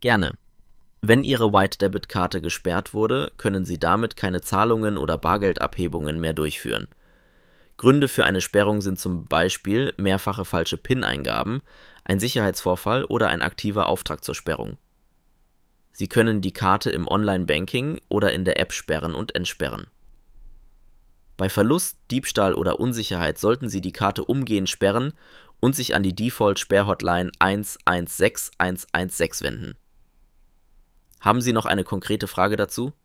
Gerne. Wenn Ihre White-Debit-Karte gesperrt wurde, können Sie damit keine Zahlungen oder Bargeldabhebungen mehr durchführen. Gründe für eine Sperrung sind zum Beispiel mehrfache falsche PIN-Eingaben, ein Sicherheitsvorfall oder ein aktiver Auftrag zur Sperrung. Sie können die Karte im Online-Banking oder in der App sperren und entsperren. Bei Verlust, Diebstahl oder Unsicherheit sollten Sie die Karte umgehend sperren und sich an die Default-Sperrhotline 116116 wenden. Haben Sie noch eine konkrete Frage dazu?